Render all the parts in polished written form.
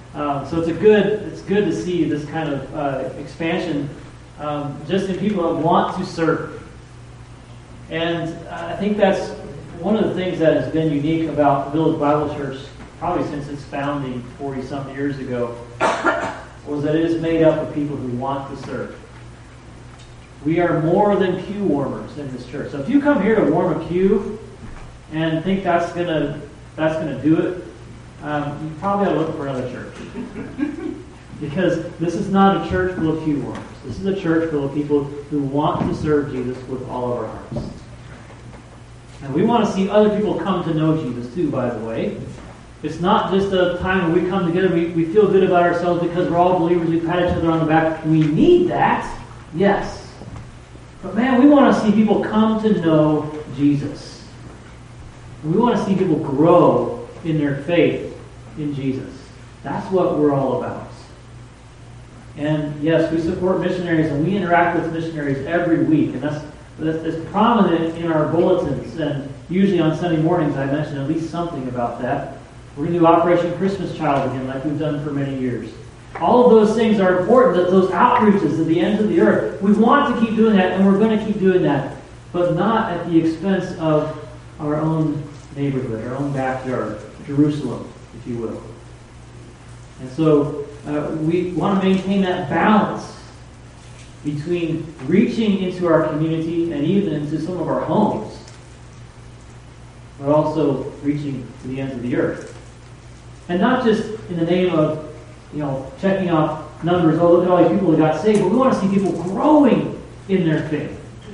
So it's good to see this kind of expansion just in people that want to serve. And I think that's one of the things that has been unique about the Village Bible Church, probably since its founding 40-something years ago, was that it is made up of people who want to serve. We are more than pew warmers in this church. So if you come here to warm a pew and think that's gonna do it, you probably ought to look for another church. Because this is not a church full of pew warmers. This is a church full of people who want to serve Jesus with all of our hearts. And we want to see other people come to know Jesus too, by the way. It's not just a time when we come together, we feel good about ourselves because we're all believers, we pat each other on the back. We need that, yes. But man, we want to see people come to know Jesus. We want to see people grow in their faith in Jesus. That's what we're all about. And yes, we support missionaries and we interact with missionaries every week. And that's prominent in our bulletins. And usually on Sunday mornings I mention at least something about that. We're going to do Operation Christmas Child again like we've done for many years. All of those things are important, that those outreaches to the ends of the earth. We want to keep doing that, and we're going to keep doing that. But not at the expense of our own neighborhood, our own backyard, Jerusalem, if you will. And so we want to maintain that balance between reaching into our community and even into some of our homes, but also reaching to the ends of the earth. And not just in the name of checking off numbers, oh, look at all these people who got saved, but we want to see people growing in their faith.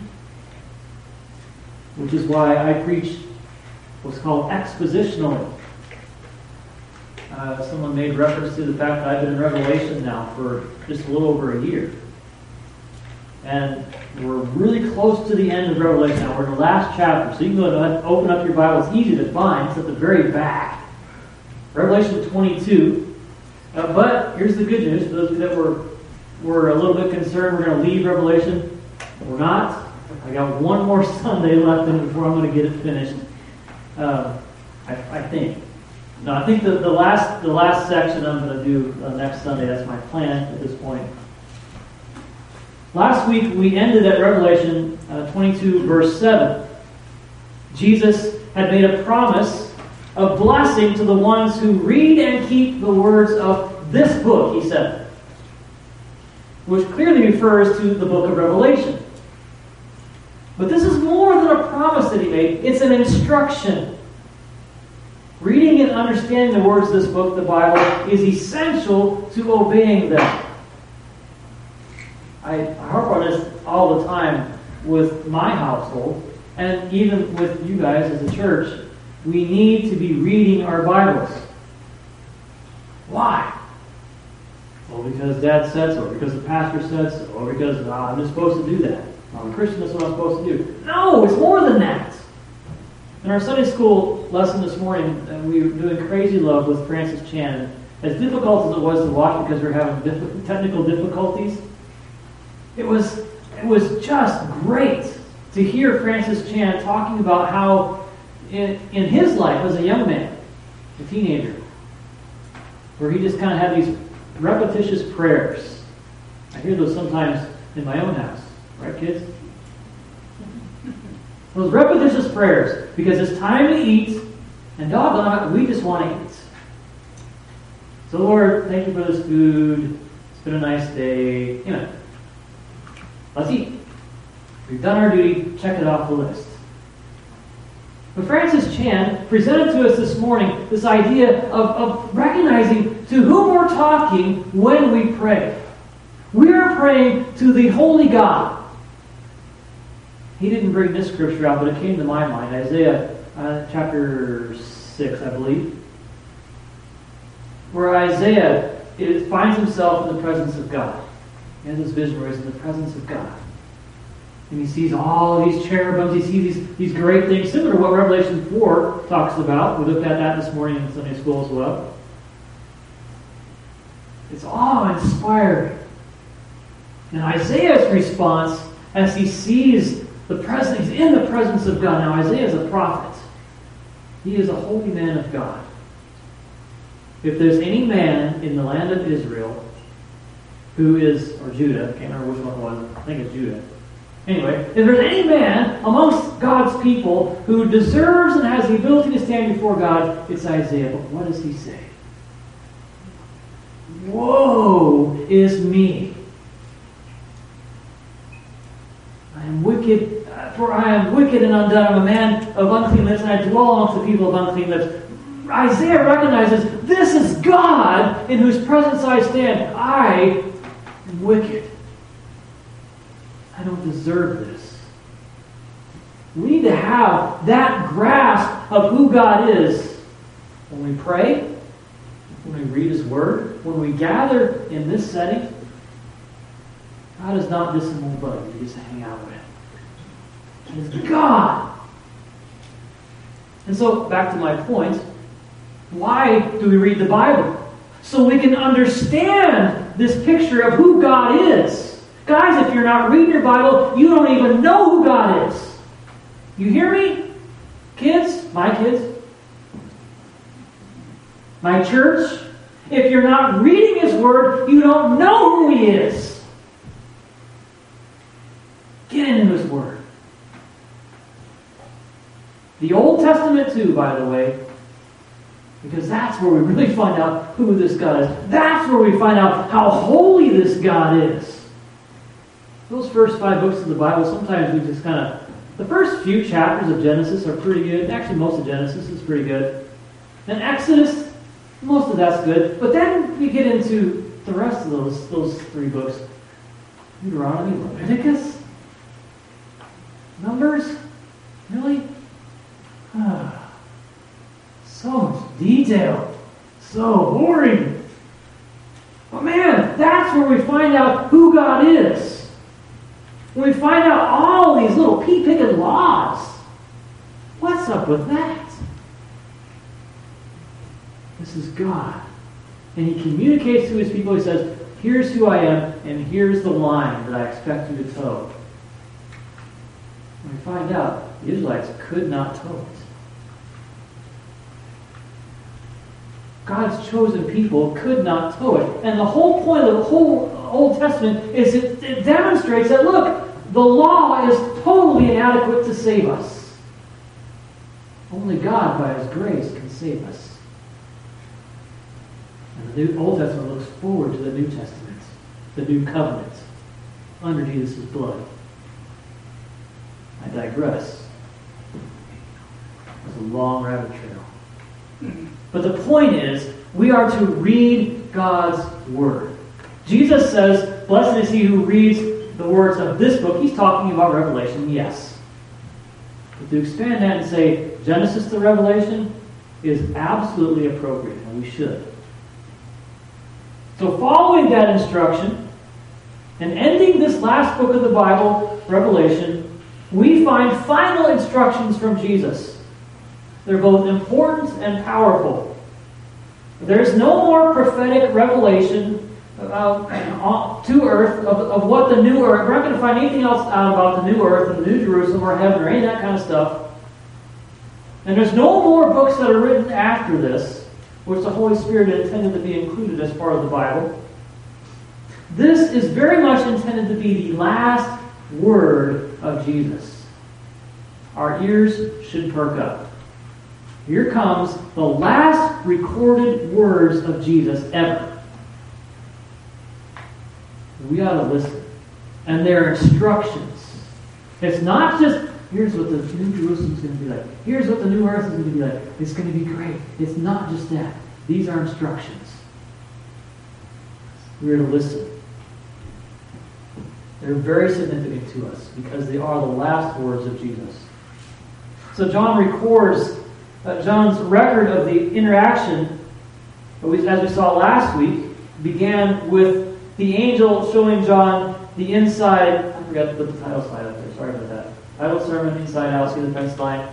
Which is why I preach what's called expositionally. Someone made reference to the fact that I've been in Revelation now for just a little over a year. And we're really close to the end of Revelation now. We're in the last chapter. So you can go ahead and open up your Bible. It's easy to find. It's at the very back. Revelation 22. But here's the good news. For those of you that were a little bit concerned we're going to leave Revelation, we're not. I got one more Sunday left in it before I'm going to get it finished. I think. No, I think the last section I'm going to do next Sunday. That's my plan at this point. Last week we ended at Revelation 22, verse 7. Jesus had made a promise of blessing to the ones who read and keep the words of this book, he said. Which clearly refers to the book of Revelation. But this is more than a promise that he made. It's an instruction. Reading and understanding the words of this book, the Bible, is essential to obeying them. I harp on this all the time with my household, and even with you guys as a church. We need to be reading our Bibles. Why? Well, because Dad said so, or because the pastor said so, or because I'm just supposed to do that. I'm a Christian, that's what I'm supposed to do. No, it's more than that. In our Sunday school lesson this morning, we were doing Crazy Love with Francis Chan. As difficult as it was to watch because we were having technical difficulties, it was just great to hear Francis Chan talking about how in his life as a young man, a teenager, where he just kind of had these repetitious prayers. I hear those sometimes in my own house. Right, kids? Those repetitious prayers, because it's time to eat, and doggone it, we just want to eat. So Lord, thank you for this food. It's been a nice day. Let's eat. We've done our duty. Check it off the list. But Francis Chan presented to us this morning this idea of recognizing to whom we're talking when we pray. We are praying to the holy God. He didn't bring this scripture out, but it came to my mind. Isaiah chapter 6, I believe. Where Isaiah finds himself in the presence of God. He has this vision where he's in the presence of God. And he sees all these cherubims, he sees these great things, similar to what Revelation 4 talks about. We looked at that this morning in Sunday school as well. It's awe-inspiring. And Isaiah's response, as he sees the presence, he's in the presence of God. Now Isaiah is a prophet. He is a holy man of God. if there's any man in the land of Israel who is, or Judah, I can't remember which one it was, I think it's Judah. Anyway, if there's any man amongst God's people who deserves and has the ability to stand before God, it's Isaiah. But what does he say? Woe is me! I am wicked, for I am wicked and undone. I'm a man of unclean lips, and I dwell amongst the people of unclean lips. Isaiah recognizes, this is God in whose presence I stand. I am wicked. I don't deserve this. We need to have that grasp of who God is when we pray, when we read His Word, when we gather in this setting. God is not just some old buddy you just hang out with. He is God. And so, back to my point, why do we read the Bible? So we can understand this picture of who God is. Guys, if you're not reading your Bible, you don't even know who God is. You hear me? Kids, my church, if you're not reading His Word, you don't know who He is. Get into His Word. The Old Testament too, by the way, because that's where we really find out who this God is. That's where we find out how holy this God is. Those first 5 books of the Bible, sometimes we just kind of... The first few chapters of Genesis are pretty good. Actually, most of Genesis is pretty good. And Exodus, most of that's good. But then we get into the rest of those 3 books. Deuteronomy, Leviticus, Numbers. Really? So much detail. So boring. But man, that's where we find out who God is. When we find out all these little pea-picking laws. What's up with that? This is God. And He communicates to His people. He says, here's who I am, and here's the line that I expect you to toe. And we find out the Israelites could not toe it. God's chosen people could not toe it. And the whole point of the whole Old Testament is it demonstrates that, look, the law is totally inadequate to save us. Only God, by His grace, can save us. And the Old Testament looks forward to the New Testament, the New Covenant, under Jesus' blood. I digress. It's a long rabbit trail. But the point is, we are to read God's Word. Jesus says, blessed is he who reads the words of this book. He's talking about Revelation, yes. But to expand that and say Genesis to Revelation is absolutely appropriate, and we should. So following that instruction, and ending this last book of the Bible, Revelation, we find final instructions from Jesus. They're both important and powerful. There's no more prophetic revelation to earth of what the new earth. We're not going to find anything else out about the new earth and the new Jerusalem or heaven or any of that kind of stuff. And there's no more books that are written after this, which the Holy Spirit intended to be included as part of the Bible. This is very much intended to be the last word of Jesus. Our ears should perk up. Here comes the last recorded words of Jesus ever. We ought to listen. And they're instructions. It's not just, here's what the New Jerusalem's going to be like. Here's what the new earth is going to be like. It's going to be great. It's not just that. These are instructions. We're to listen. They're very significant to us because they are the last words of Jesus. So John records, John's record of the interaction, as we saw last week, began with the angel showing John the inside. I forgot to put the title slide up there. Sorry about that. Title sermon, inside out, see the fence line.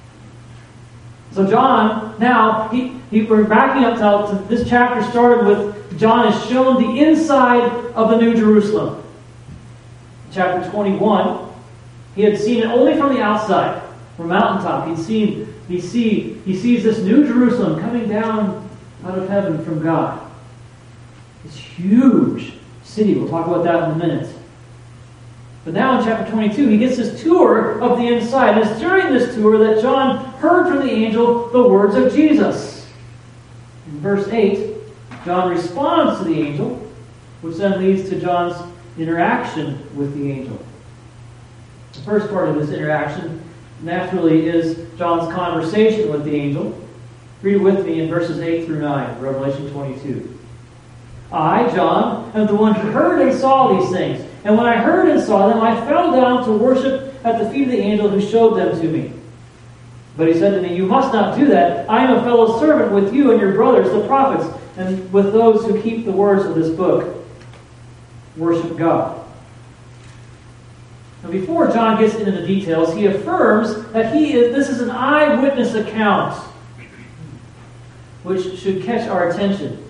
So John, now, we're backing up to this chapter started with John is shown the inside of the New Jerusalem. Chapter 21, he had seen it only from the outside, from mountaintop. He sees this New Jerusalem coming down out of heaven from God. This huge city. We'll talk about that in a minute. But now in chapter 22, he gets this tour of the inside. And it's during this tour that John heard from the angel the words of Jesus. In verse 8, John responds to the angel, which then leads to John's interaction with the angel. The first part of this interaction, naturally, is John's conversation with the angel. Read it with me in verses 8 through 9, Revelation 22. I, John, am the one who heard and saw these things. And when I heard and saw them, I fell down to worship at the feet of the angel who showed them to me. But he said to me, you must not do that. I am a fellow servant with you and your brothers, the prophets, and with those who keep the words of this book. Worship God. Now, before John gets into the details, he affirms that this is an eyewitness account, which should catch our attention.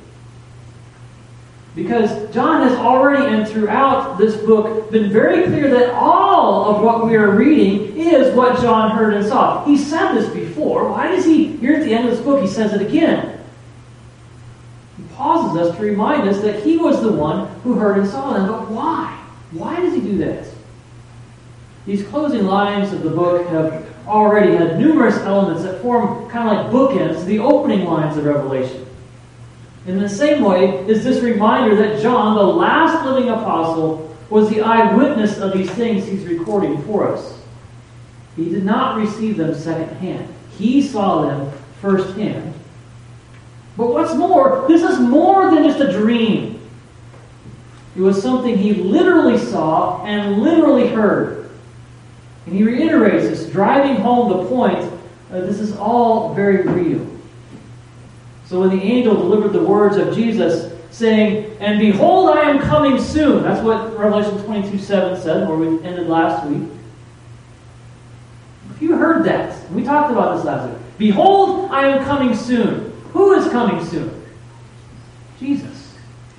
Because John has already and throughout this book been very clear that all of what we are reading is what John heard and saw. He said this before. Why does he, here at the end of this book, he says it again? He pauses us to remind us that he was the one who heard and saw them. But why? Why does he do that? These closing lines of the book have already had numerous elements that form kind of like bookends to the opening lines of Revelation. In the same way is this reminder that John, the last living apostle, was the eyewitness of these things he's recording for us. He did not receive them secondhand. He saw them firsthand. But what's more, this is more than just a dream. It was something he literally saw and literally heard. And he reiterates this, driving home the point that this is all very real. So when the angel delivered the words of Jesus, saying, and behold, I am coming soon. That's what Revelation 22:7 said, where we ended last week. If you heard that, we talked about this last week. Behold, I am coming soon. Who is coming soon? Jesus.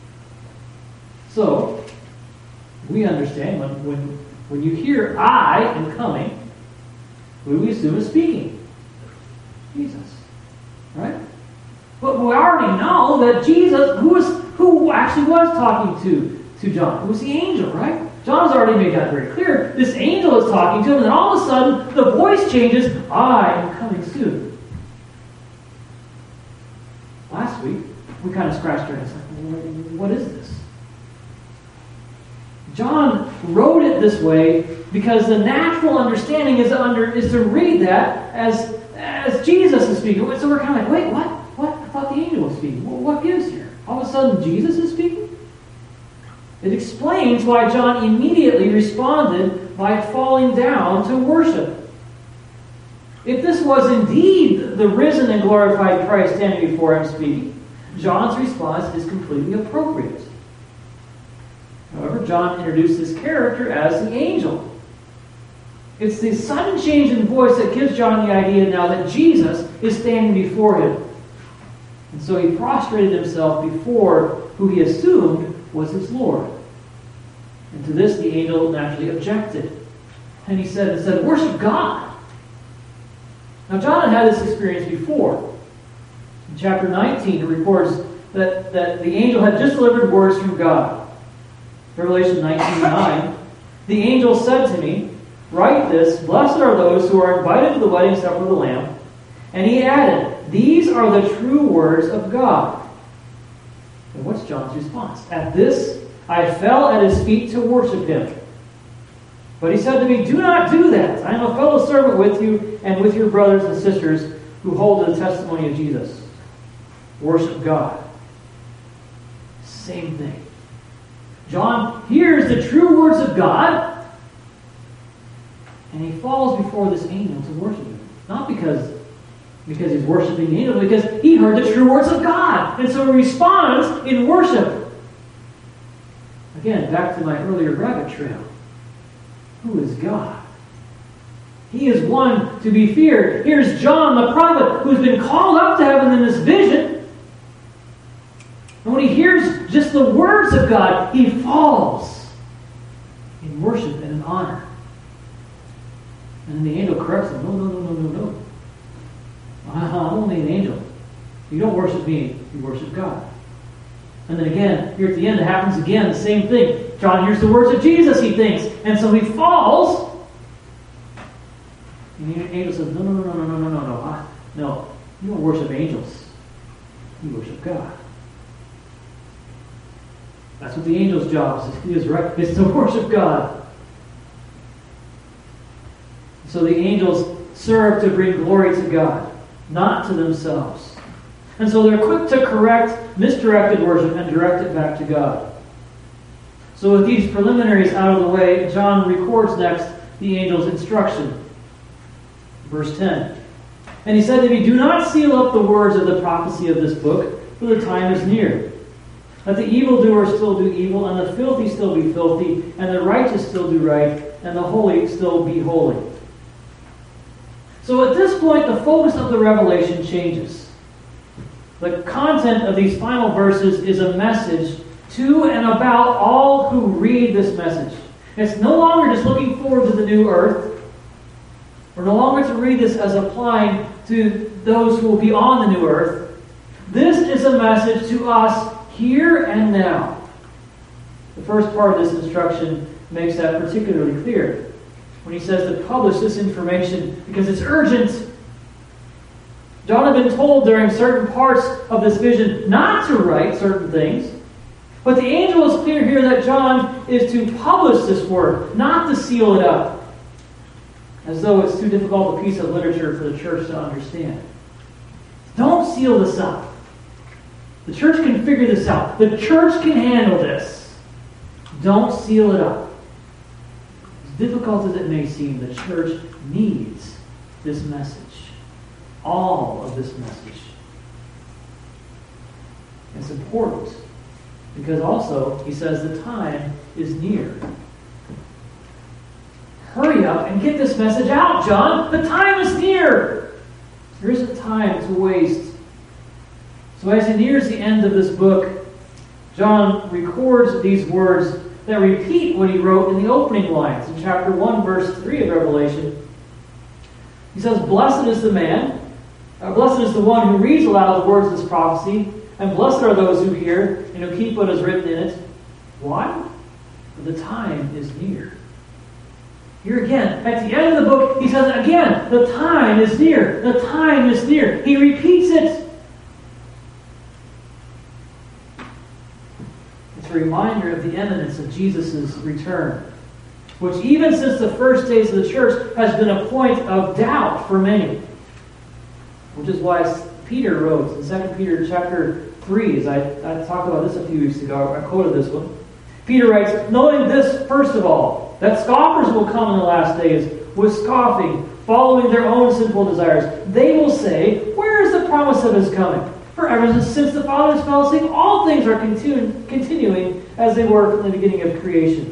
So, we understand when you hear I am coming, who do we assume is speaking? Jesus. Right? But we already know that Jesus, who actually was talking to John, it was the angel, right? John's already made that very clear. This angel is talking to him, and then all of a sudden, the voice changes, I am coming soon. Last week, we kind of scratched our heads like, what is this? John wrote it this way because the natural understanding is to read that as Jesus is speaking. So we're kind of like, wait, what? I thought the angel was speaking. Well, what gives here? All of a sudden, Jesus is speaking? It explains why John immediately responded by falling down to worship. If this was indeed the risen and glorified Christ standing before him speaking, John's response is completely appropriate. However, John introduced this character as the angel. It's the sudden change in voice that gives John the idea now that Jesus is standing before him. And so he prostrated himself before who he assumed was his Lord. And to this the angel naturally objected. And he said, worship God. Now John had this experience before. In chapter 19 it records that the angel had just delivered words from God. Revelation 19:9. The angel said to me, write this, blessed are those who are invited to the wedding supper of the Lamb. And he added, these are the true words of God. And what's John's response? At this, I fell at his feet to worship him. But he said to me, do not do that. I am a fellow servant with you and with your brothers and sisters who hold to the testimony of Jesus. Worship God. Same thing. John hears the true words of God, and he falls before this angel to worship him. Not because he's worshiping the angel, because he heard the true words of God. And so he responds in worship. Again, back to my earlier rabbit trail. Who is God? He is one to be feared. Here's John, the prophet, who's been called up to heaven in this vision. And when he hears just the words of God, he falls in worship and in honor. And then the angel corrects him. No. I'm only an angel. You don't worship me, you worship God. And then again, here at the end, it happens again, the same thing. John hears the words of Jesus, he thinks, and so he falls. And the angel says, no, you don't worship angels. You worship God. That's what the angel's job is, right? It's to worship God. So the angels serve to bring glory to God, not to themselves. And so they're quick to correct misdirected worship and direct it back to God. So with these preliminaries out of the way, John records next the angel's instruction. Verse 10. And he said to me, "Do not seal up the words of the prophecy of this book, for the time is near. Let the evildoer still do evil, and the filthy still be filthy, and the righteous still do right, and the holy still be holy." So at this point, the focus of the revelation changes. The content of these final verses is a message to and about all who read this message. It's no longer just looking forward to the new earth. We're no longer to read this as applying to those who will be on the new earth. This is a message to us here and now. The first part of this instruction makes that particularly clear when he says to publish this information because it's urgent. John had been told during certain parts of this vision not to write certain things, but the angel is clear here that John is to publish this word, not to seal it up, as though it's too difficult a piece of literature for the church to understand. Don't seal this up. The church can figure this out. The church can handle this. Don't seal it up. As difficult as it may seem, the church needs this message. All of this message. It's important because also, he says, the time is near. Hurry up and get this message out, John. The time is near. There isn't time to waste. So as he nears the end of this book, John records these words that repeat what he wrote in the opening lines in chapter 1, verse 3 of Revelation. He says, "Blessed is the man, blessed is the one who reads aloud the words of this prophecy, and blessed are those who hear and who keep what is written in it." Why? For the time is near. Here again, at the end of the book, he says again, the time is near. The time is near. He repeats it. It's a reminder of the imminence of Jesus' return, which even since the first days of the church has been a point of doubt for many. Which is why Peter wrote in 2 Peter chapter 3, as I talked about this a few weeks ago, I quoted this one. Peter writes, "Knowing this, first of all, that scoffers will come in the last days with scoffing, following their own sinful desires. They will say, 'Where is the promise of his coming?' For ever since the fathers fell asleep, all things are continuing as they were from the beginning of creation."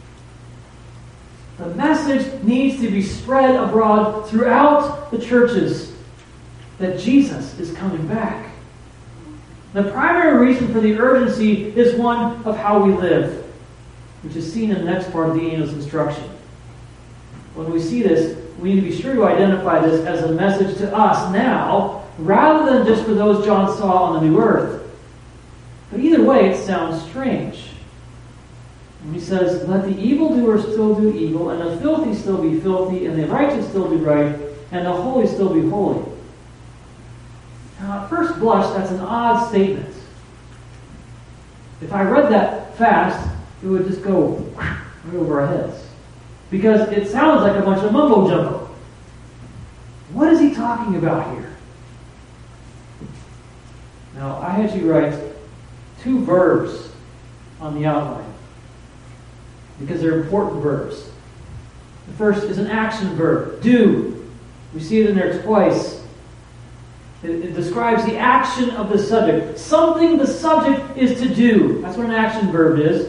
The message needs to be spread abroad throughout the churches that Jesus is coming back. The primary reason for the urgency is one of how we live, which is seen in the next part of the angel's instruction. When we see this, we need to be sure to identify this as a message to us now, rather than just for those John saw on the new earth. But either way, it sounds strange. When he says, "Let the evildoer still do evil, and the filthy still be filthy, and the righteous still do right, and the holy still be holy." Now, at first blush, that's an odd statement. If I read that fast, it would just go right over our heads. Because it sounds like a bunch of mumbo-jumbo. What is he talking about here? Now, I had you write 2 verbs on the outline, because they're important verbs. The first is an action verb, do. We see it in there twice. It describes the action of the subject. Something the subject is to do. That's what an action verb is.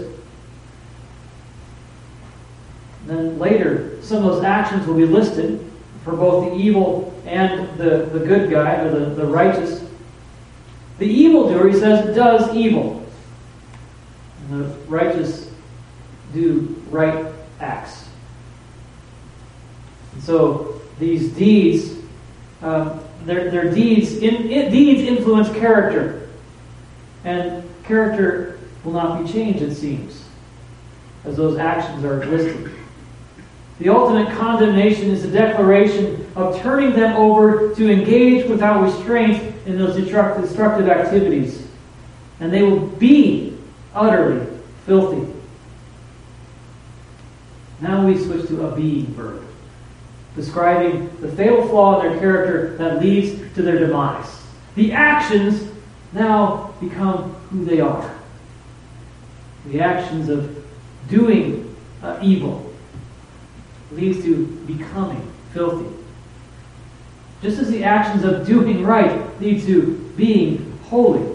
And then later, some of those actions will be listed for both the evil and the good guy, or the righteous. The evildoer, he says, does evil. And the righteous do right acts. And so these deeds, their deeds influence character. And character will not be changed, it seems, as those actions are listed. The ultimate condemnation is a declaration of turning them over to engage without restraint in those destructive activities. And they will be utterly filthy. Now we switch to a being verb, describing the fatal flaw in their character that leads to their demise. The actions now become who they are. The actions of doing evil leads to becoming filthy. Just as the actions of doing right lead to being holy.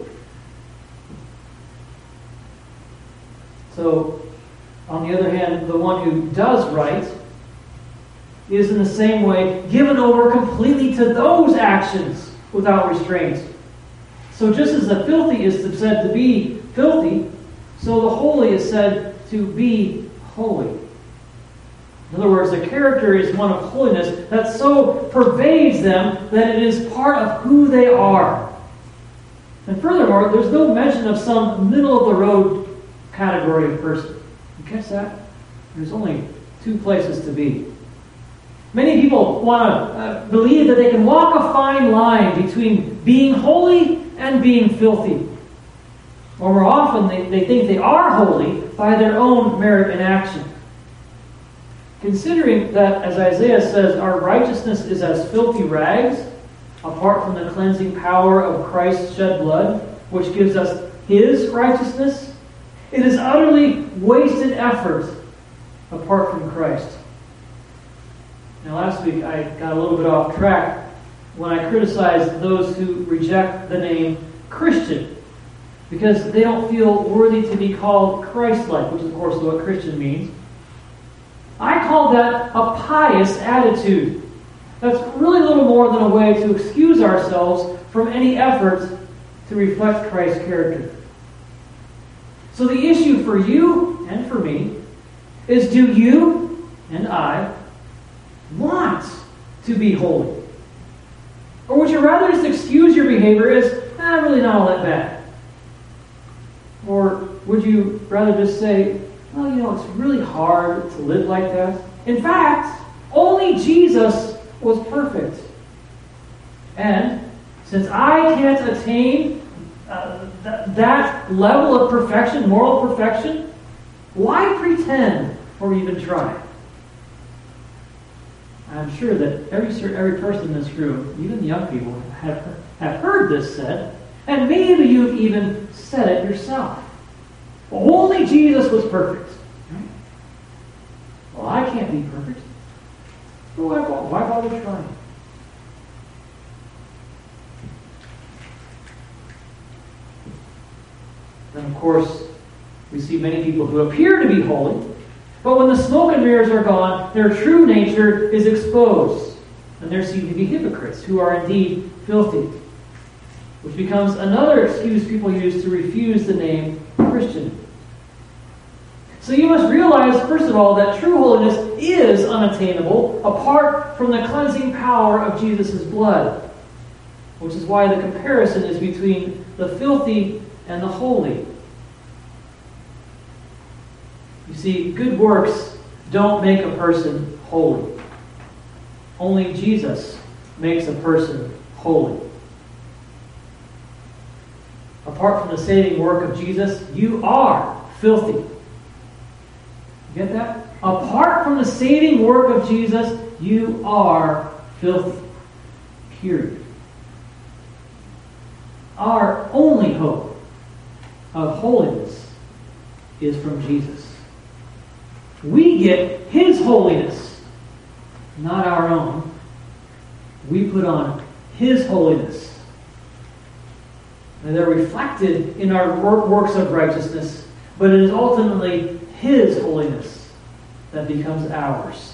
So, on the other hand, the one who does right is in the same way given over completely to those actions without restraint. So just as the filthy is said to be filthy, so the holy is said to be holy. In other words, the character is one of holiness that so pervades them that it is part of who they are. And furthermore, there's no mention of some middle-of-the-road category of person. You catch that? There's only two places to be. Many people want to believe that they can walk a fine line between being holy and being filthy. Or more often, they think they are holy by their own merit and action. Considering that, as Isaiah says, our righteousness is as filthy rags, apart from the cleansing power of Christ's shed blood, which gives us His righteousness, it is utterly wasted effort apart from Christ. Now, last week I got a little bit off track when I criticized those who reject the name Christian because they don't feel worthy to be called Christ-like, which is, of course, what Christian means. I call that a pious attitude. That's really little more than a way to excuse ourselves from any effort to reflect Christ's character. So the issue for you and for me is, do you and I want to be holy? Or would you rather just excuse your behavior as, really not all that bad? Or would you rather just say, it's really hard to live like that. In fact, only Jesus was perfect. And since I can't attain that level of perfection, moral perfection, why pretend or even try? I'm sure that every person in this room, even the young people, have heard this said, and maybe you've even said it yourself. Well, only Jesus was perfect. Right? Well, I can't be perfect. So why bother trying? Then, of course, we see many people who appear to be holy, but when the smoke and mirrors are gone, their true nature is exposed. And there seem to be hypocrites who are indeed filthy, which becomes another excuse people use to refuse the name Christian. So you must realize, first of all, that true holiness is unattainable apart from the cleansing power of Jesus' blood, which is why the comparison is between the filthy and the holy. You see, good works don't make a person holy. Only Jesus makes a person holy. Apart from the saving work of Jesus, you are filthy. You get that? Apart from the saving work of Jesus, you are filthy. Period. Our only hope of holiness is from Jesus. We get His holiness, not our own. We put on His holiness. And they're reflected in our works of righteousness, but it is ultimately His holiness that becomes ours.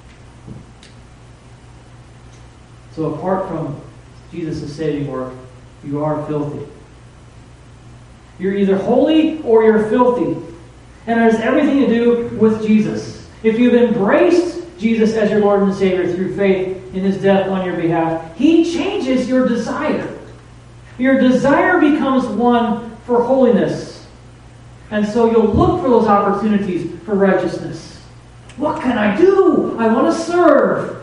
So apart from Jesus' saving work, you are filthy. You're either holy or you're filthy. And it has everything to do with Jesus. If you've embraced Jesus as your Lord and Savior through faith, in his death on your behalf, he changes your desire. Your desire becomes one for holiness. And so you'll look for those opportunities for righteousness. What can I do? I want to serve.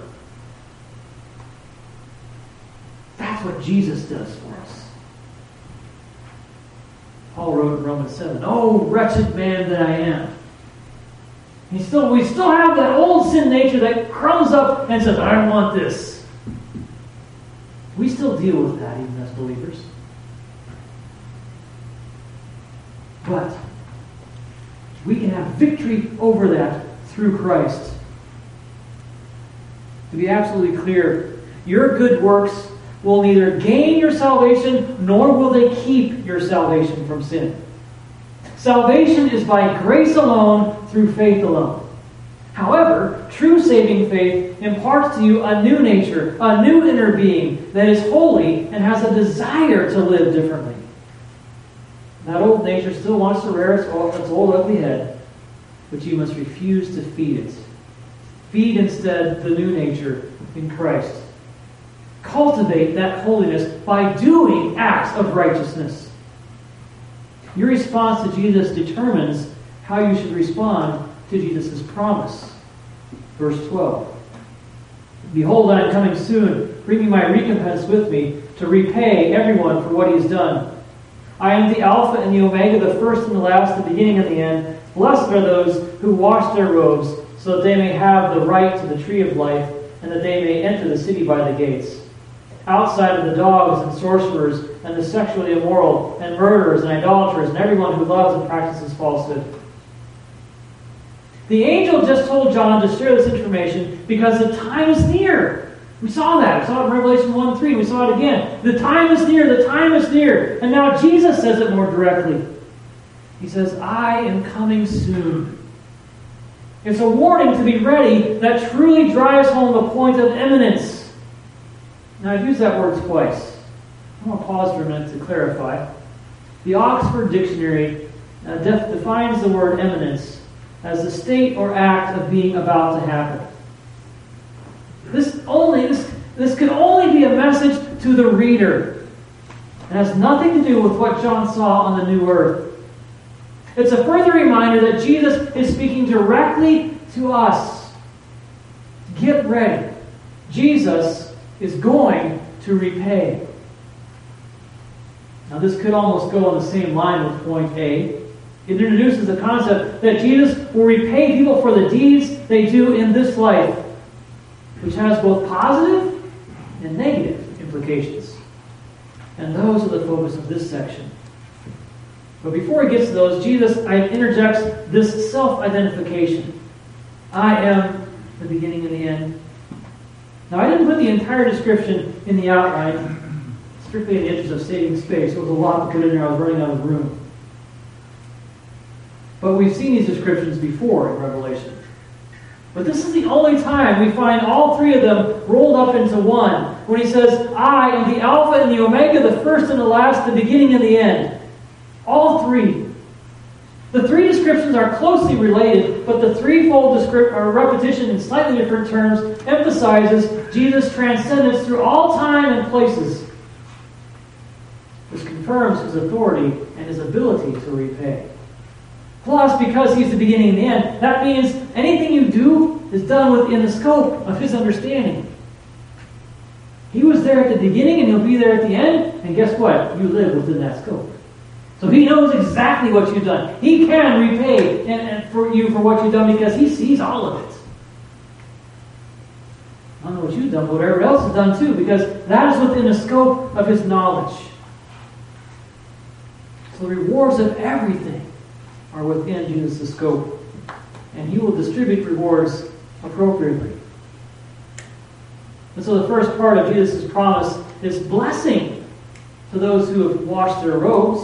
That's what Jesus does for us. Paul wrote in Romans 7, "Oh, wretched man that I am." We still have that old sin nature that crumbs up and says, "I want this." We still deal with that even as believers. But we can have victory over that through Christ. To be absolutely clear, your good works will neither gain your salvation nor will they keep your salvation from sin. Salvation is by grace alone, through faith alone. However, true saving faith imparts to you a new nature, a new inner being that is holy and has a desire to live differently. That old nature still wants to rear its old ugly head, but you must refuse to feed it. Feed instead the new nature in Christ. Cultivate that holiness by doing acts of righteousness. Your response to Jesus determines how you should respond to Jesus' promise. Verse 12. "Behold, I am coming soon, bringing my recompense with me to repay everyone for what he has done. I am the Alpha and the Omega, the first and the last, the beginning and the end. Blessed are those who wash their robes, so that they may have the right to the tree of life, and that they may enter the city by the gates. Outside of the dogs and sorcerers and the sexually immoral and murderers and idolaters and everyone who loves and practices falsehood." The angel just told John to share this information because the time is near. We saw that. We saw it in Revelation 1:3. We saw it again. The time is near. The time is near. And now Jesus says it more directly. He says, "I am coming soon." It's a warning to be ready that truly drives home the point of imminence. Now, I've used that word twice. I'm going to pause for a minute to clarify. The Oxford Dictionary defines the word imminence as the state or act of being about to happen. This could only be a message to the reader. It has nothing to do with what John saw on the new earth. It's a further reminder that Jesus is speaking directly to us. Get ready. Jesus is going to repay. Now, this could almost go on the same line with point A. It introduces the concept that Jesus will repay people for the deeds they do in this life, which has both positive and negative implications. And those are the focus of this section. But before he gets to those, Jesus interjects this self-identification. I am the beginning and the end. Now, I didn't put the entire description in the outline, strictly in the interest of saving space. There was a lot to put in there. I was running out of room. But we've seen these descriptions before in Revelation. But this is the only time we find all three of them rolled up into one. When he says, "I am the Alpha and the Omega, the first and the last, the beginning and the end." All three. The three descriptions are closely related, but the threefold repetition in slightly different terms emphasizes Jesus' transcendence through all time and places. This confirms his authority and his ability to repay. Plus, because he's the beginning and the end, that means anything you do is done within the scope of his understanding. He was there at the beginning and he'll be there at the end, and guess what? You live within that scope. So he knows exactly what you've done. He can repay and for you for what you've done because he sees all of it. I don't know what you've done, but whatever else has done too, because that is within the scope of his knowledge. So the rewards of everything are within Jesus' scope, and he will distribute rewards appropriately. And so the first part of Jesus' promise is blessing to those who have washed their robes.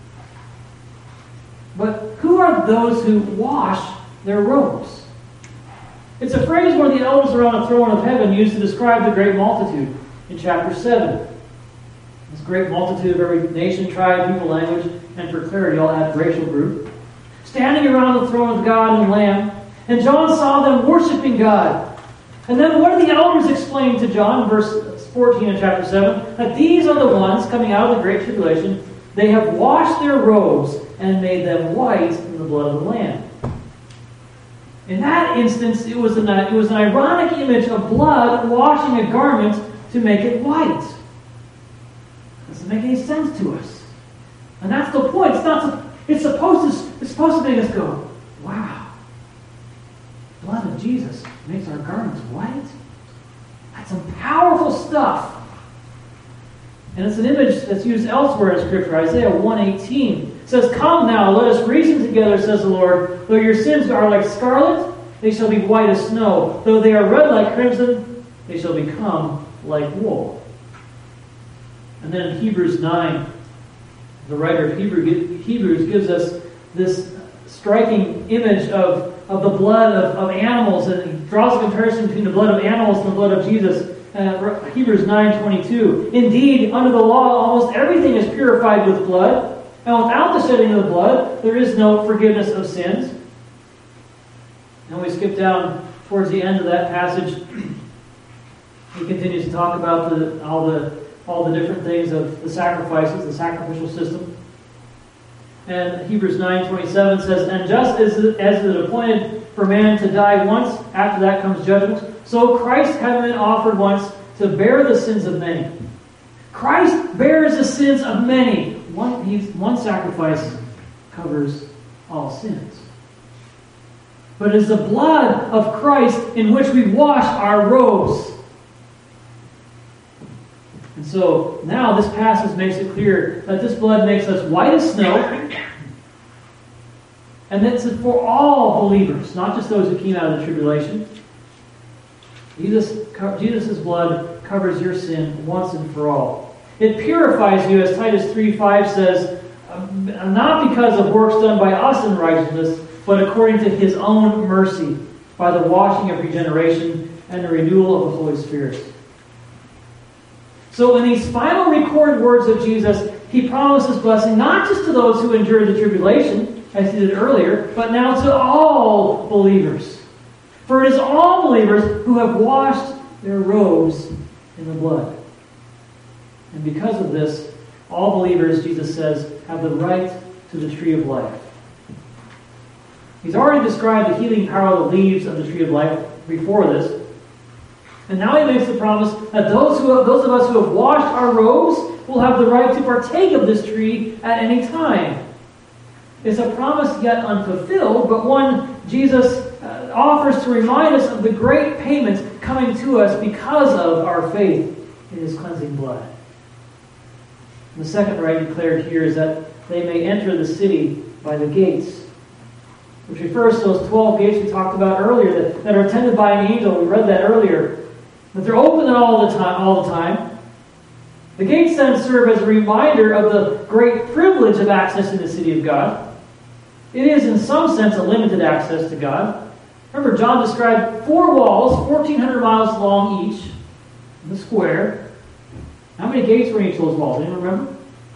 But who are those who wash their robes? It's a phrase where the elders around the throne of heaven used to describe the great multitude in chapter 7. This great multitude of every nation, tribe, people, language, and for clarity, I'll add racial group, standing around the throne of God and the Lamb. And John saw them worshiping God. And then what do the elders explain to John, verse 14 in chapter 7? That these are the ones coming out of the great tribulation. They have washed their robes and made them white in the blood of the Lamb. In that instance, it was an ironic image of blood washing a garment to make it white. Doesn't make any sense to us. And that's the point. It's supposed to make us go, wow. Blood of Jesus makes our garments white? That's some powerful stuff. And it's an image that's used elsewhere in Scripture. Isaiah 1:18 says, "Come now, let us reason together, says the Lord. Though your sins are like scarlet, they shall be white as snow. Though they are red like crimson, they shall become like wool." And then in Hebrews 9, the writer of Hebrews gives us this striking image of the blood of animals, and he draws a comparison between the blood of animals and the blood of Jesus. Hebrews 9:22. "Indeed, under the law, almost everything is purified with blood, and without the shedding of the blood, there is no forgiveness of sins." And we skip down towards the end of that passage. He continues to talk about all the different things of the sacrifices, the sacrificial system. And Hebrews 9:27 says, "And just as it is appointed for man to die once, after that comes judgment, so Christ having been offered once to bear the sins of many." Christ bears the sins of many. One sacrifice covers all sins. But it is the blood of Christ in which we wash our robes. And so now this passage makes it clear that this blood makes us white as snow. And that's for all believers, not just those who came out of the tribulation. Jesus' blood covers your sin once and for all. It purifies you, as Titus 3:5 says, not because of works done by us in righteousness, but according to His own mercy, by the washing of regeneration and the renewal of the Holy Spirit. So in these final recorded words of Jesus, He promises blessing not just to those who endured the tribulation, as He did earlier, but now to all believers. For it is all believers who have washed their robes in the blood. And because of this, all believers, Jesus says, have the right to the tree of life. He's already described the healing power of the leaves of the tree of life before this. And now He makes the promise that those of us who have washed our robes will have the right to partake of this tree at any time. It's a promise yet unfulfilled, but one Jesus offers to remind us of the great payment coming to us because of our faith in His cleansing blood. The second right declared here is that they may enter the city by the gates, which refers to those 12 gates we talked about earlier that are attended by an angel. We read that earlier. That they're open all the time. The gates then serve as a reminder of the great privilege of accessing the city of God. It is, in some sense, a limited access to God. Remember, John described 4 walls, 1,400 miles long each, in the square. How many gates were in each of those walls? Anyone remember?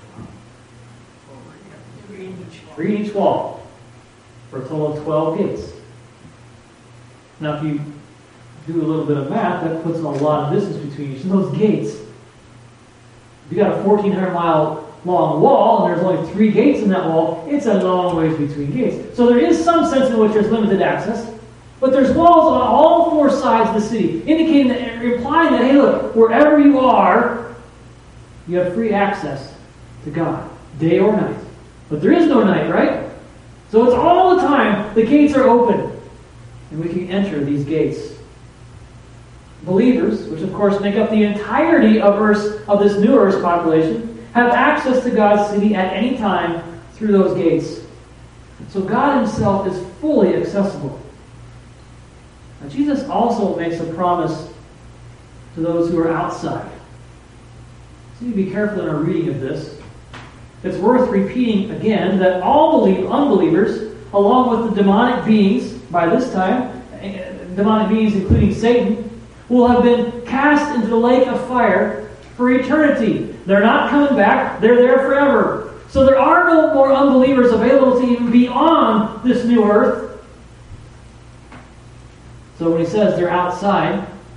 3 in each wall, for a total of 12 gates. Now, if you do a little bit of math, that puts a lot of distance between each of those gates. If you got a 1,400 mile long wall, and there's only 3 gates in that wall, it's a long ways between gates. So there is some sense in which there's limited access, but there's walls on all 4 sides of the city, implying that, hey, look, wherever you are, you have free access to God, day or night. But there is no night, right? So it's all the time, the gates are open, and we can enter these gates. Believers, which of course make up the entirety of this new Earth's population, have access to God's city at any time through those gates. So God Himself is fully accessible. Now, Jesus also makes a promise to those who are outside. So you be careful in our reading of this. It's worth repeating again that all unbelievers, along with the demonic beings by this time, demonic beings including Satan, will have been cast into the lake of fire for eternity. They're not coming back. They're there forever. So there are no more unbelievers available to even be on this new earth. So when He says they're outside,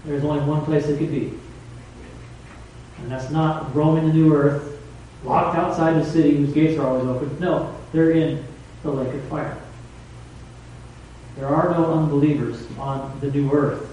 there's only one place they could be. And that's not roaming the new earth, locked outside the city whose gates are always open. No, they're in the lake of fire. There are no unbelievers on the new earth.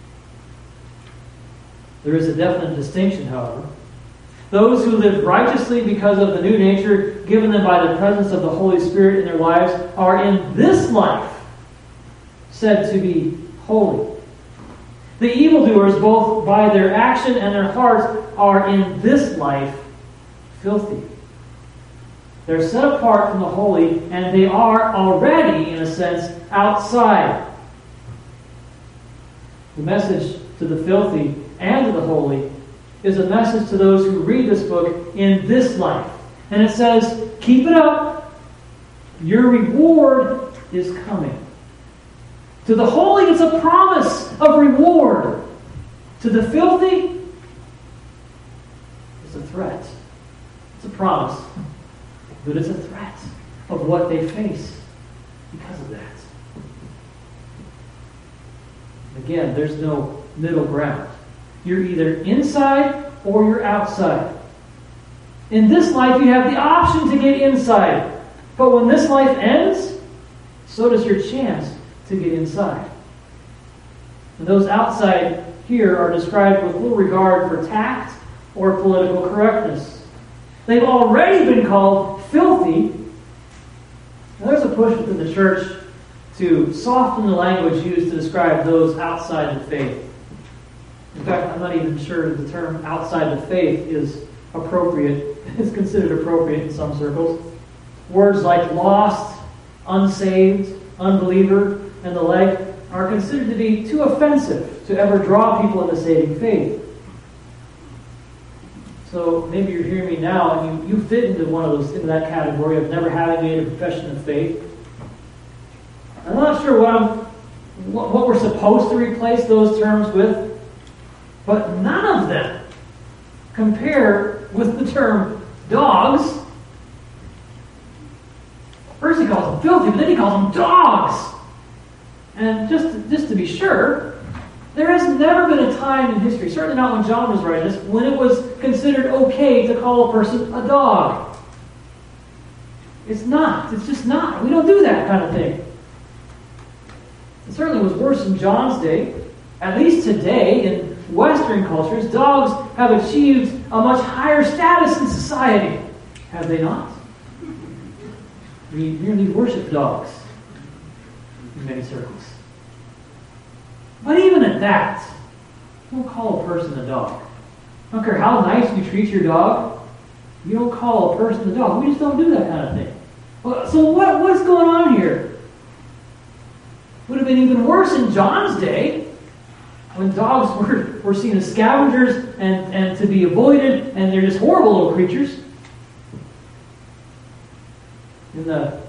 There is a definite distinction, however. Those who live righteously because of the new nature given them by the presence of the Holy Spirit in their lives are in this life said to be holy. The evildoers, both by their action and their hearts, are in this life filthy. They're set apart from the holy, and they are already, in a sense, outside. The message to the filthy and to the holy is a message to those who read this book in this life. And it says, keep it up. Your reward is coming. To the holy, it's a promise of reward. To the filthy, it's a threat. It's a promise, but it's a threat of what they face because of that. Again, there's no middle ground. You're either inside or you're outside. In this life, you have the option to get inside. But when this life ends, so does your chance to get inside. And those outside here are described with little regard for tact or political correctness. They've already been called filthy. Now, there's a push within the church to soften the language used to describe those outside the faith. In fact, I'm not even sure the term outside the faith is appropriate. It's considered appropriate in some circles. Words like lost, unsaved, unbeliever, and the like are considered to be too offensive to ever draw people into saving faith. So maybe you're hearing me now and you fit into into that category of never having made a profession of faith. I'm not sure what we're supposed to replace those terms with, but none of them compare with the term dogs. First he calls them filthy, but then he calls them dogs. And just to be sure, there has never been a time in history, certainly not when John was writing this, when it was considered okay to call a person a dog. It's not. It's just not. We don't do that kind of thing. It certainly was worse in John's day. At least today, in Western cultures, dogs have achieved a much higher status in society. Have they not? We nearly worship dogs in many circles. But even at that, you don't call a person a dog. I don't care how nice you treat your dog, you don't call a person a dog. We just don't do that kind of thing. So what's going on here? Would have been even worse in John's day, when dogs were seen as scavengers and to be avoided, and they're just horrible little creatures. In the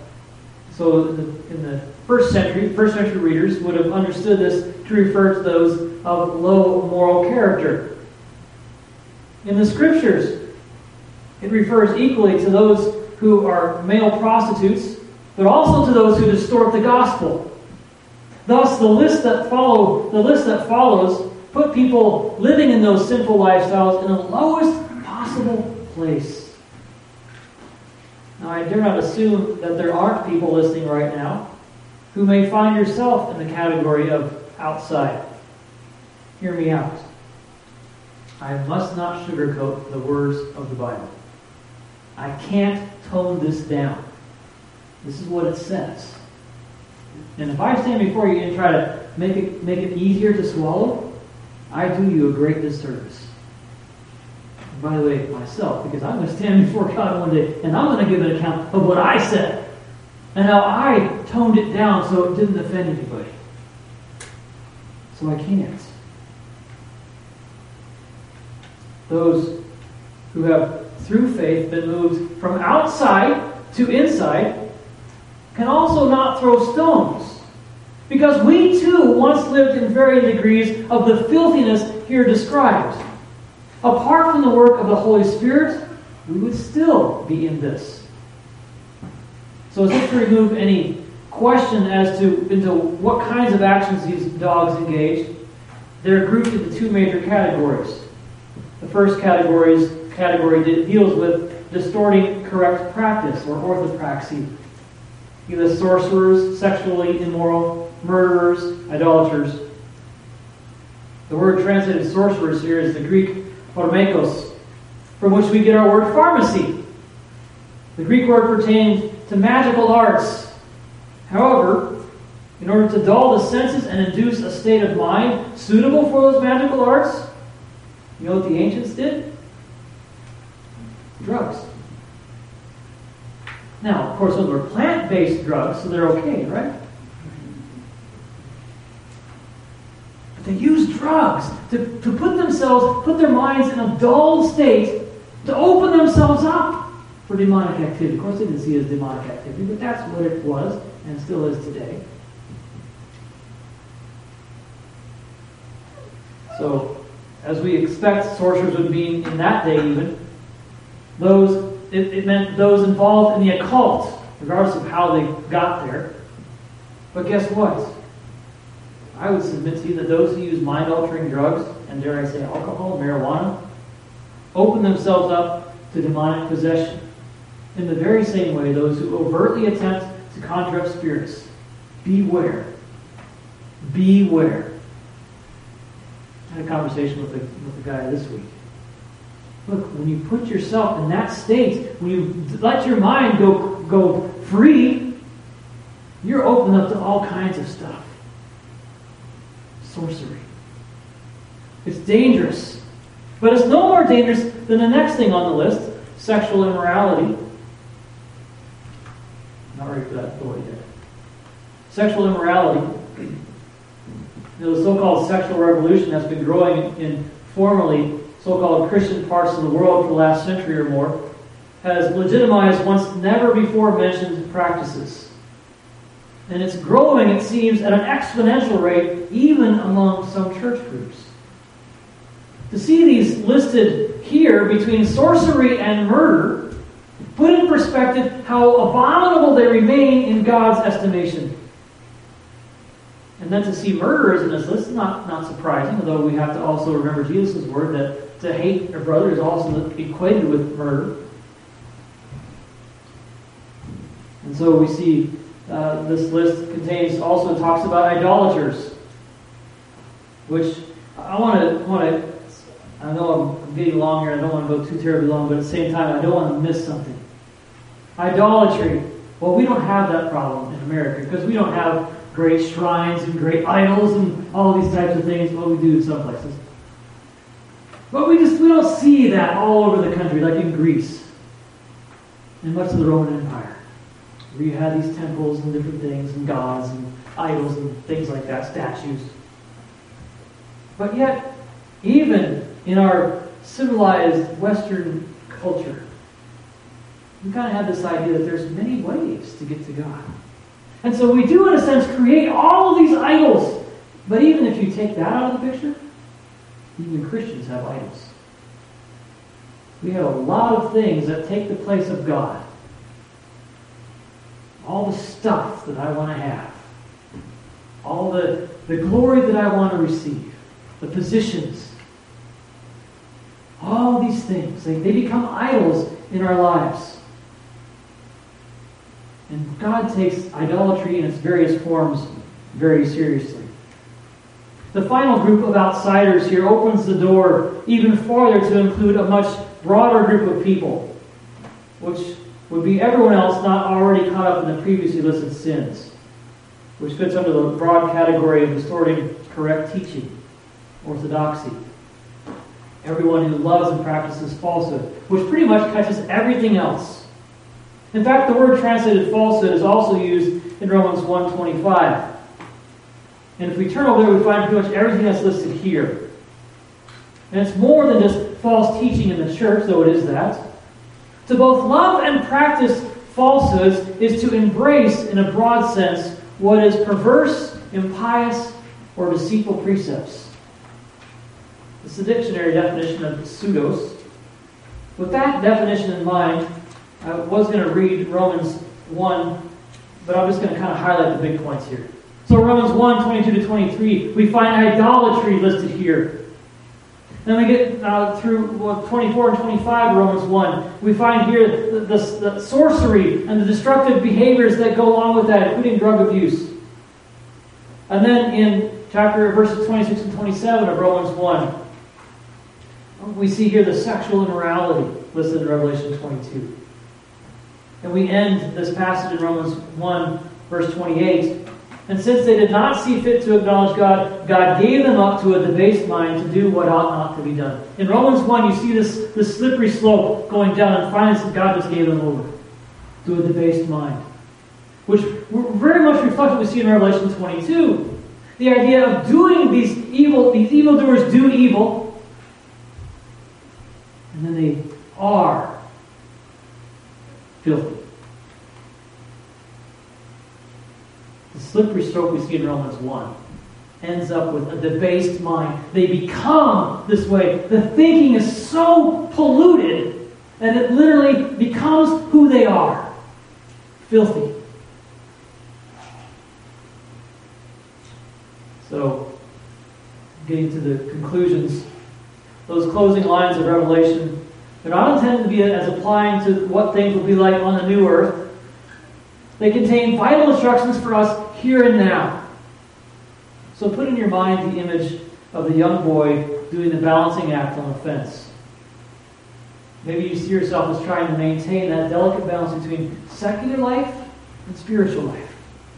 first century readers would have understood this to refer to those of low moral character. In the Scriptures, it refers equally to those who are male prostitutes, but also to those who distort the gospel. Thus, the list that follows put people living in those sinful lifestyles in the lowest possible place. Now, I dare not assume that there aren't people listening right now who may find yourself in the category of outside. Hear me out. I must not sugarcoat the words of the Bible. I can't tone this down. This is what it says. And if I stand before you and try to make it easier to swallow, I do you a great disservice. And by the way, myself, because I'm going to stand before God one day and I'm going to give an account of what I said and how I toned it down so it didn't offend anybody. So I can't. Those who have, through faith, been moved from outside to inside can also not throw stones. Because we too once lived in varying degrees of the filthiness here described. Apart from the work of the Holy Spirit, we would still be in this. So as if to remove any question as to into what kinds of actions these dogs engaged, they're grouped into two major categories. The first category deals with distorting correct practice, or orthopraxy. Either sorcerers, sexually immoral, murderers, idolaters. The word translated sorcerers here is the Greek hormekos, from which we get our word pharmacy. The Greek word pertained to magical arts. However, in order to dull the senses and induce a state of mind suitable for those magical arts, you know what the ancients did? Drugs. Now, of course, those were plant-based drugs, so they're okay, right? But they used drugs to put their minds in a dulled state to open themselves up for demonic activity. Of course, they didn't see it as demonic activity, but that's what it was and still is today. So, as we expect sorcerers would be in that day even, it meant those involved in the occult, regardless of how they got there. But guess what? I would submit to you that those who use mind-altering drugs, and dare I say alcohol, marijuana, open themselves up to demonic possession. In the very same way, those who overtly attempt to conjure up spirits. Beware. Beware. I had a conversation with a guy this week. Look, when you put yourself in that state, when you let your mind go free, you're open up to all kinds of stuff. Sorcery. It's dangerous. But it's no more dangerous than the next thing on the list, sexual immorality. Not ready for that story yet. Sexual immorality. The so-called sexual revolution has been growing in formerly so-called Christian parts of the world for the last century or more, has legitimized once never before mentioned practices. And it's growing, it seems, at an exponential rate, even among some church groups. To see these listed here between sorcery and murder, put in perspective how abominable they remain in God's estimation. And then to see murderers in this list is not surprising, although we have to also remember Jesus' word that to hate your brother is also equated with murder. And so we see this list also talks about idolaters, which I know I'm getting long here, I don't want to go too terribly long, but at the same time I don't want to miss something. Idolatry. Well, we don't have that problem in America because we don't have great shrines and great idols and all these types of things. Well, we do in some places. But we don't see that all over the country, like in Greece and much of the Roman Empire, where you had these temples and different things and gods and idols and things like that, statues. But yet, even in our civilized Western culture, we kind of have this idea that there's many ways to get to God. And so we do, in a sense, create all of these idols. But even if you take that out of the picture, even Christians have idols. We have a lot of things that take the place of God. All the stuff that I want to have. All the glory that I want to receive. The positions. All these things, they become idols in our lives. And God takes idolatry in its various forms very seriously. The final group of outsiders here opens the door even farther to include a much broader group of people, which would be everyone else not already caught up in the previously listed sins, which fits under the broad category of distorting correct teaching, orthodoxy. Everyone who loves and practices falsehood, which pretty much catches everything else. In fact, the word translated falsehood is also used in Romans 1:25. And if we turn over there, we find pretty much everything that's listed here. And it's more than just false teaching in the church, though it is that. To both love and practice falsehoods is to embrace, in a broad sense, what is perverse, impious, or deceitful precepts. It's the dictionary definition of pseudos. With that definition in mind, I was going to read Romans 1, but I'm just going to kind of highlight the big points here. So Romans 1, 22 to 23, we find idolatry listed here. Then we get through 24 and 25 of Romans 1. We find here the sorcery and the destructive behaviors that go along with that, including drug abuse. And then in verses 26 and 27 of Romans 1, we see here the sexual immorality listed in Revelation 22. And we end this passage in Romans 1, verse 28. And since they did not see fit to acknowledge God, God gave them up to a debased mind to do what ought not to be done. In Romans 1, you see this slippery slope going down, and finally God just gave them over to a debased mind. Which very much reflects what we see in Revelation 22. The idea of doing these evildoers do evil, and then they are filthy. The slippery slope we see in Romans 1 ends up with a debased mind. They become this way. The thinking is so polluted that it literally becomes who they are. Filthy. So, getting to the conclusions, those closing lines of Revelation, they're not intended to be as applying to what things will be like on the new earth. They contain vital instructions for us here and now. So put in your mind the image of the young boy doing the balancing act on the fence. Maybe you see yourself as trying to maintain that delicate balance between secular life and spiritual life.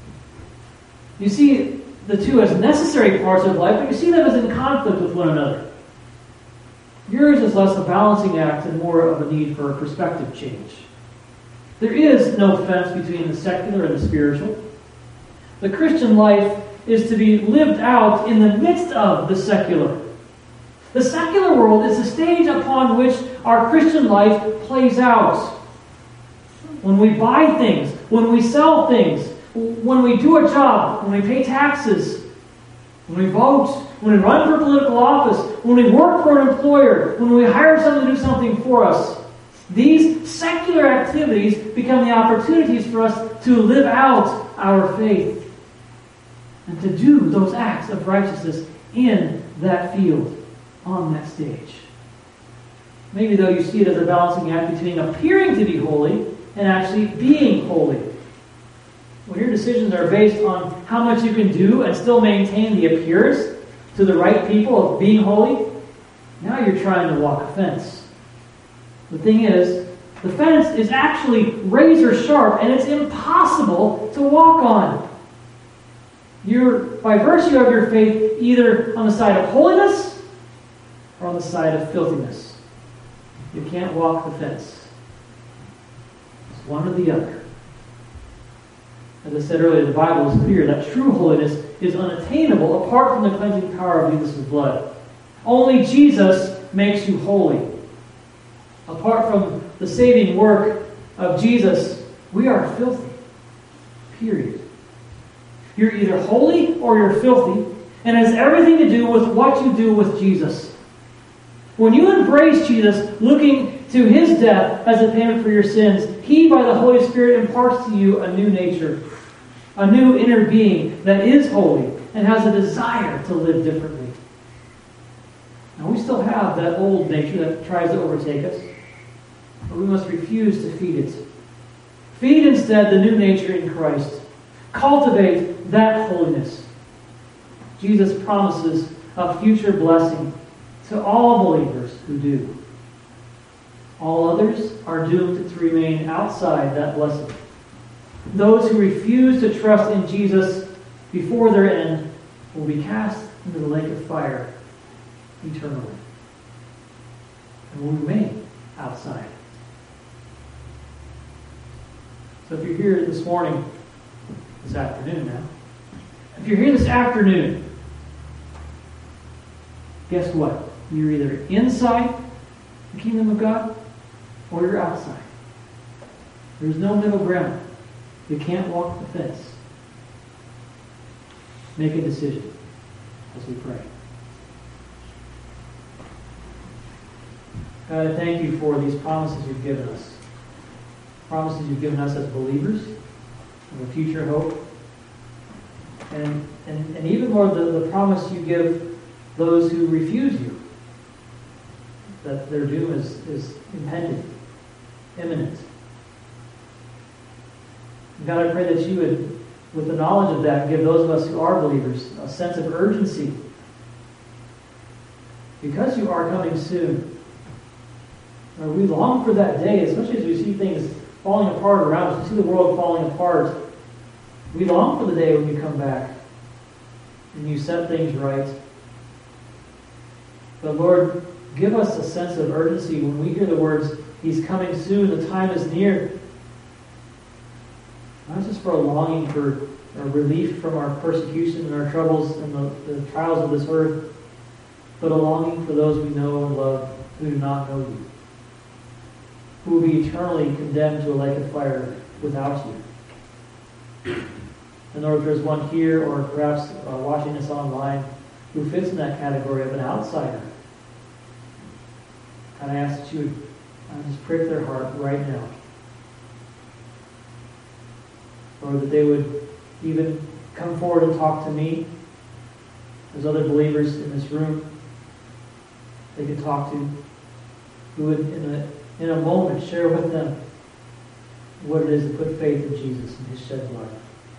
You see the two as necessary parts of life, but you see them as in conflict with one another. Yours is less a balancing act and more of a need for a perspective change. There is no fence between the secular and the spiritual. The Christian life is to be lived out in the midst of the secular. The secular world is the stage upon which our Christian life plays out. When we buy things, when we sell things, when we do a job, when we pay taxes, when we vote, when we run for political office, when we work for an employer, when we hire someone to do something for us, these secular activities become the opportunities for us to live out our faith and to do those acts of righteousness in that field, on that stage. Maybe, though, you see it as a balancing act between appearing to be holy and actually being holy. When your decisions are based on how much you can do and still maintain the appearance to the right people of being holy, now you're trying to walk a fence. The thing is, the fence is actually razor sharp and it's impossible to walk on. You're, by virtue of your faith, either on the side of holiness or on the side of filthiness. You can't walk the fence. It's one or the other. As I said earlier, the Bible is clear that true holiness is unattainable apart from the cleansing power of Jesus' blood. Only Jesus makes you holy. Apart from the saving work of Jesus, we are filthy. Period. You're either holy or you're filthy, and it has everything to do with what you do with Jesus. When you embrace Jesus, looking to His death as a payment for your sins, He, by the Holy Spirit, imparts to you a new nature, a new inner being that is holy and has a desire to live differently. Now, we still have that old nature that tries to overtake us, but we must refuse to feed it. Feed instead the new nature in Christ. Cultivate that holiness. Jesus promises a future blessing to all believers who do. All others are doomed to remain outside that blessing. Those who refuse to trust in Jesus before their end will be cast into the lake of fire eternally and will remain outside. So if you're here this morning, this afternoon now, if you're here this afternoon, guess what? You're either inside the kingdom of God or you're outside. There's no middle ground. You can't walk the fence. Make a decision as we pray. God, I thank you for these promises you've given us. Promises you've given us as believers of a future hope. And even more, the promise you give those who refuse you, that their doom is impending, imminent. God, I pray that you would, with the knowledge of that, give those of us who are believers a sense of urgency. Because you are coming soon. Lord, we long for that day, especially as we see things falling apart around us. We see the world falling apart. We long for the day when you come back and you set things right. But Lord, give us a sense of urgency when we hear the words, He's coming soon, the time is near. Not just for a longing for a relief from our persecution and our troubles and the trials of this earth, but a longing for those we know and love who do not know you, who will be eternally condemned to a lake of fire without you. And Lord, if there's one here or perhaps watching us online who fits in that category of an outsider, and I ask that you would just prick their heart right now. Or that they would even come forward and talk to me. There's other believers in this room they could talk to, who would in a moment share with them what it is to put faith in Jesus and His shed blood.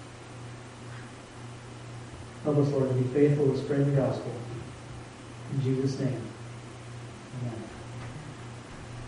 Help us, Lord, to be faithful to spread the gospel. In Jesus' name, amen.